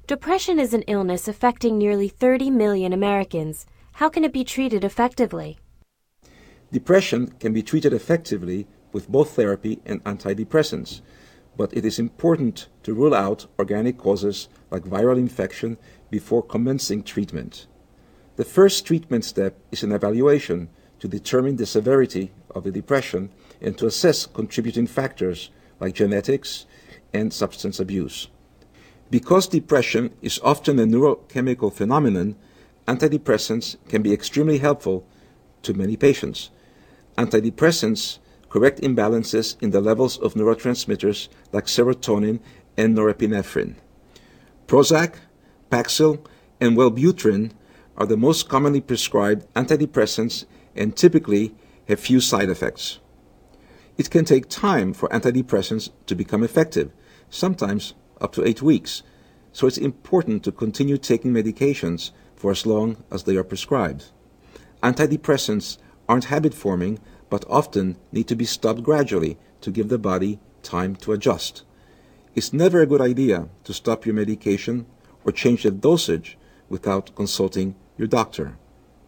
Depression is an illness affecting nearly 30 million Americans. How can it be treated effectively? Depression can be treated effectively with both therapy and antidepressants, but it is important to rule out organic causes like viral infection before commencing treatment. The first treatment step is an evaluation to determine the severity of the depression and to assess contributing factors like genetics and substance abuse. Because depression is often a neurochemical phenomenon, antidepressants can be extremely helpful to many patients. Antidepressants correct imbalances in the levels of neurotransmitters like serotonin and norepinephrine. Prozac, Paxil, and Wellbutrin are the most commonly prescribed antidepressants and typically have few side effects. It can take time for antidepressants to become effective, sometimes up to 8 weeks, so it's important to continue taking medications for as long as they are prescribed. Antidepressants aren't habit-forming, but often need to be stopped gradually to give the body time to adjust. It's never a good idea to stop your medication or change the dosage without consulting your doctor.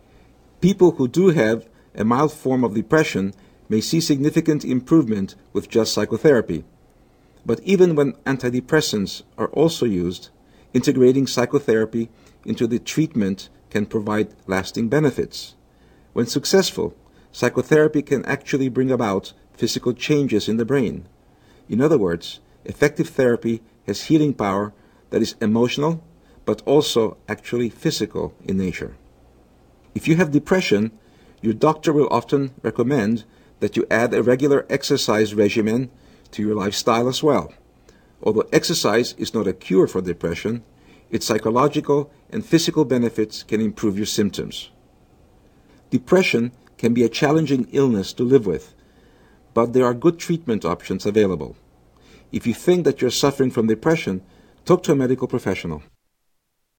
People who do have a mild form of depression may see significant improvement with just psychotherapy. But even when antidepressants are also used, integrating psychotherapy into the treatment can provide lasting benefits. When successful, psychotherapy can actually bring about physical changes in the brain. In other words, effective therapy has healing power that is emotional, but also actually physical in nature. If you have depression, your doctor will often recommend that you add a regular exercise regimen to your lifestyle as well. Although exercise is not a cure for depression, its psychological and physical benefits can improve your symptoms. Depression can be a challenging illness to live with, but there are good treatment options available. If you think that you're suffering from depression, talk to a medical professional.